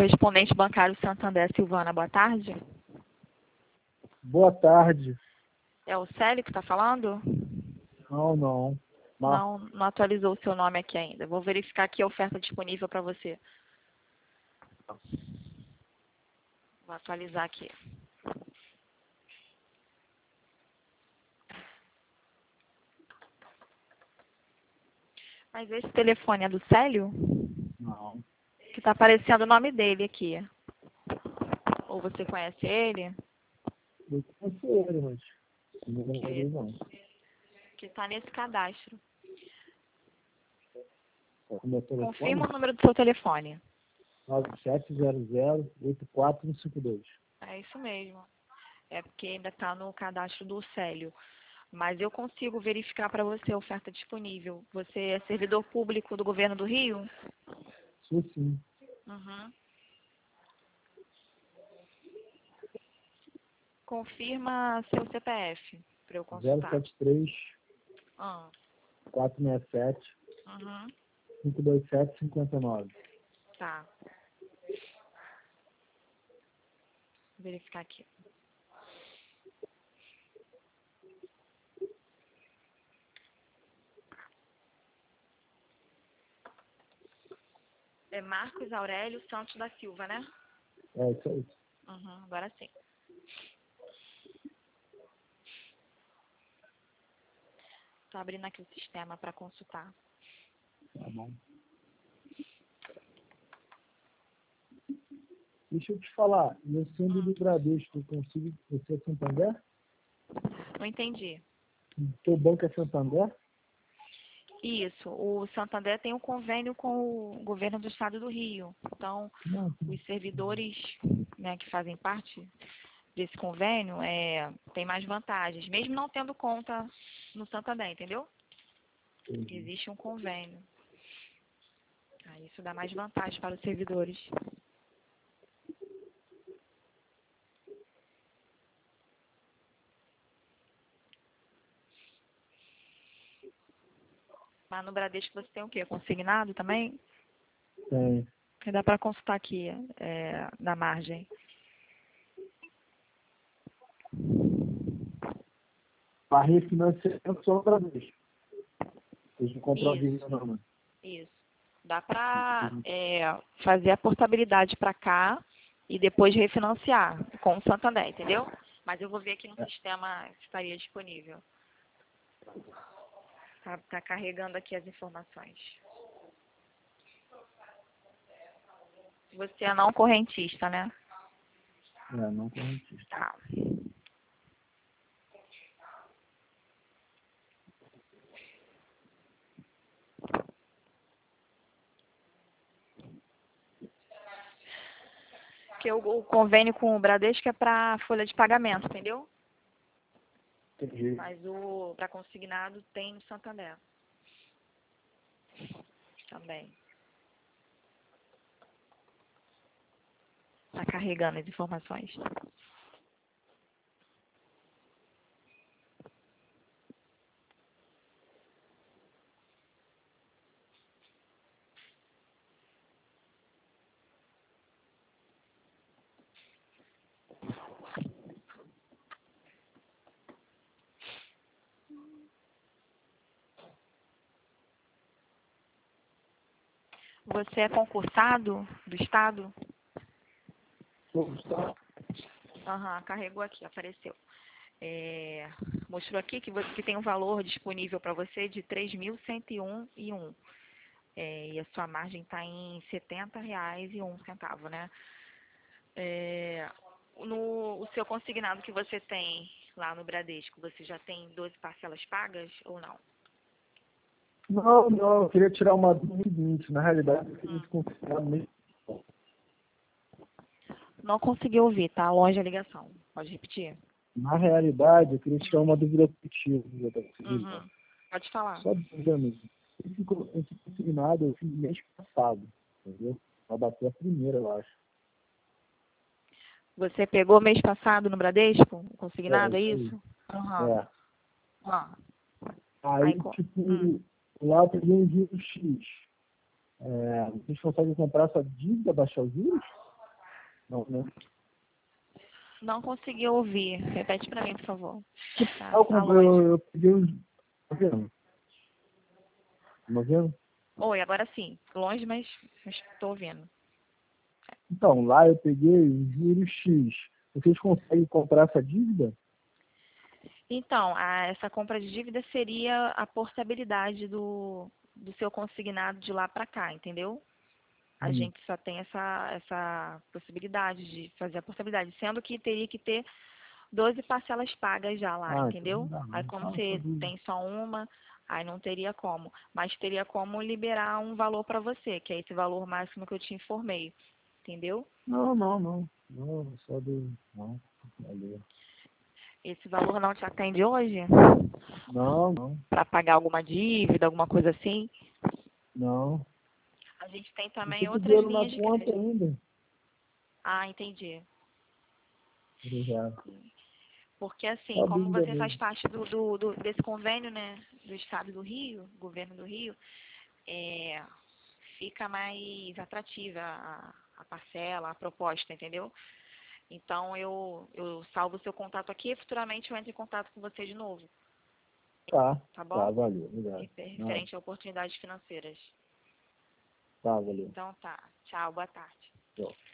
Correspondente bancário Santander Silvana, boa tarde. Boa tarde. É o Célio que está falando? Não. Não atualizou o seu nome aqui ainda. Vou verificar aqui a oferta disponível para você. Vou atualizar aqui. Mas esse telefone é do Célio? Não. Que está aparecendo o nome dele aqui. Ou você conhece ele? Eu conheço ele, mas não. Que está nesse cadastro. O meu telefone? Confirma o número do seu telefone. 9700-84152. É isso mesmo. É porque ainda está no cadastro do Célio. Mas eu consigo verificar para você a oferta disponível. Você é servidor público do governo do Rio? Sim. Uhum. Confirma seu CPF para eu consultar. 073 Ah. 467 Uhum. 527 59. Tá. Vou verificar aqui. É Marcos Aurélio Santos da Silva, né? É isso aí. Uhum, agora sim. Estou abrindo aqui o sistema para consultar. Tá bom. Deixa eu te falar, eu sendo do Bradesco, eu consigo. Você é Santander? Não entendi. Teu banco é Santander? Isso, o Santander tem um convênio com o governo do estado do Rio. Então, Não. os servidores, né, que fazem parte desse convênio tem mais vantagens, mesmo não tendo conta no Santander, entendeu? Entendi. Existe um convênio. Aí isso dá mais vantagem para os servidores. Mas no Bradesco você tem o quê? Consignado também? Tem. Dá para consultar aqui, na margem. Para refinanciamento só no Bradesco. Eles não compram a Isso. vírgula não, né? Isso. Dá para fazer a portabilidade para cá e depois refinanciar com o Santander, entendeu? Mas eu vou ver aqui no sistema se estaria disponível. Tá carregando aqui as informações. Você é não correntista, né? Não correntista. Tá. Porque o convênio com o Bradesco é para folha de pagamento, entendeu? Entendi. Mas para consignado tem no Santander. Também. Tá carregando as informações. Você é concursado do Estado? Aham, carregou aqui, apareceu. Mostrou aqui que tem um valor disponível para você de 3.101,01. E a sua margem está em R$ 70,01, né? O seu consignado que você tem lá no Bradesco, você já tem 12 parcelas pagas ou não? Não, eu queria tirar uma dúvida seguinte. Na realidade, eu queria te confirmar mesmo. Não consegui ouvir, tá longe a ligação. Pode repetir? Na realidade, eu queria tirar uma dúvida contigo. Uhum. Pode falar. Só dúvida mesmo. Esse consignado eu fiz mês passado, entendeu? Vai bater a primeira, eu acho. Você pegou mês passado no Bradesco? O consignado, é Isso isso? Aham. aí. Ah. Aí, lá eu peguei um juros X. Vocês conseguem comprar essa dívida, baixar os juros? Não, né? Não consegui ouvir. Repete para mim, por favor. Tá, Eu tá comprei, longe. eu peguei os... Tá vendo? Tá vendo? Oi, agora sim. Longe, mas estou ouvindo. Então, lá eu peguei os juros X. Vocês conseguem comprar essa dívida? Então, essa compra de dívida seria a portabilidade do seu consignado de lá para cá, entendeu? A Hum. gente só tem essa possibilidade de fazer a portabilidade, sendo que teria que ter 12 parcelas pagas já lá, Então não entendeu? dá, Aí não. como Fala sua você dúvida. tem só uma, aí não teria como. Mas teria como liberar um valor para você, que é esse valor máximo que eu te informei, entendeu? Não, não, não. Não, só do... Não, valeu. Esse valor não te atende hoje? Não, não, Para pagar alguma dívida, alguma coisa assim? não. A gente tem Eu também tô com outras dinheiro na linhas de conta crédito. ainda. Ah, entendi. Obrigado. Porque assim, Só como dúvida você faz mesmo. parte desse convênio, né, do Estado do Rio, governo do Rio, é, fica mais atrativa a parcela, a proposta, entendeu? Então eu salvo o seu contato aqui e futuramente eu entro em contato com você de novo, Tá, tá tá, bom? valeu. Obrigado. Nada. Referente a oportunidades financeiras. Tá, valeu. Então tá. Tchau, boa tarde. Tchau.